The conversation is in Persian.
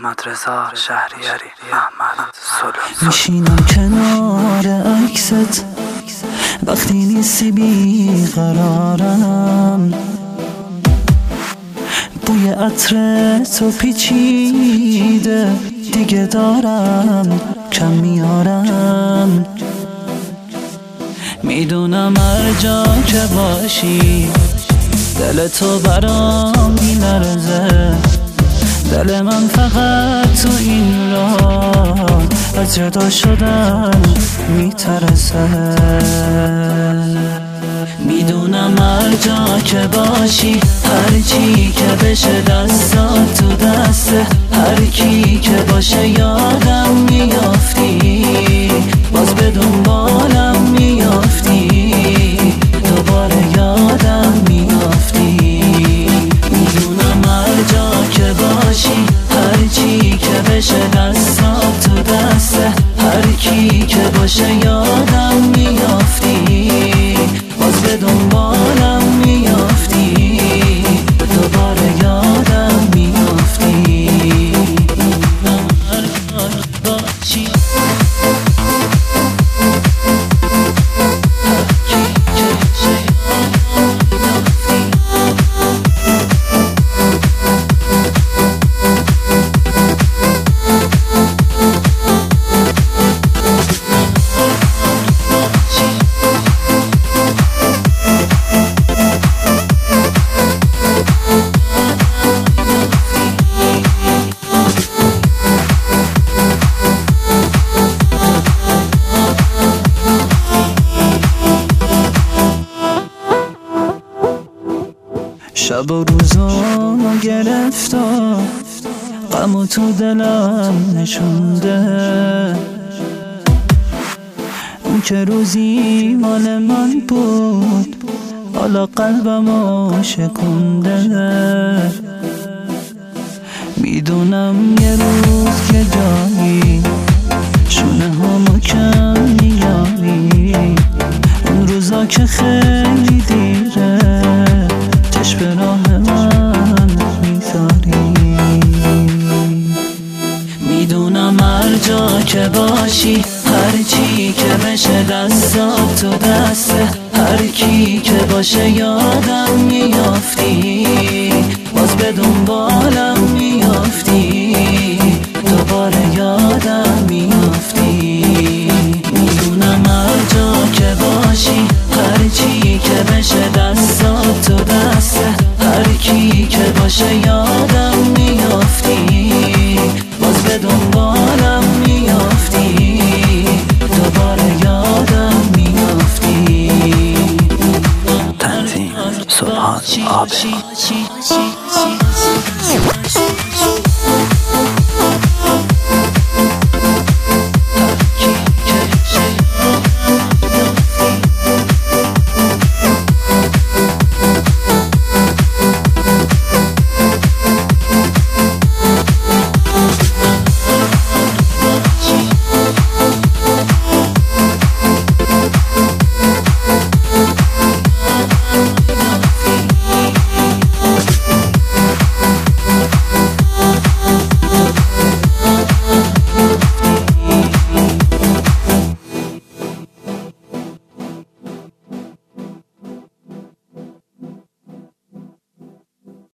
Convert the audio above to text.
احمد رضا شهریاری، احمد سلو. میشینم کنار عکست وقتی نیستی بیقرارم، بوی عطر تو پیچیده دیگه دارم کم میارم. میدونم هر جا که باشی دل تو برام میلرزه، دل من فقط تو این راه از جدا شدن میترسه. میدونم هر جا که باشی، هر چی که بشه دستات تو دسته، هر کی که باشه یادم میافتی، باز به دنبالم میافتی، دوباره یادم میافتی. میدونم هر جا که باشی، هر چی که بشه دستات تو دسته، هر کی که باشه یادم میافتی، باز به دنبالم میافتی، دوباره یادم میافتی. هر جا که باشی، شب و روزانو گرفتا، غمو تو دلم نشونده، اون که روزی مال من بود حالا قلبمو شکونده. میدونم یه روز که جایی شونه همو کم میاری، اون روزا که خیلی دیره چشم به راه من میذاری. میدونم هر جا که باشی، هر چی که بشه دستات تو دسته، هر کی که باشه یادم میافتی، باز به دنبالم میافتی، دوباره یادم میافتی. میدونم هر جا که باشی، هر چی که بشه دستات تو دسته، هر کی که باشه یادم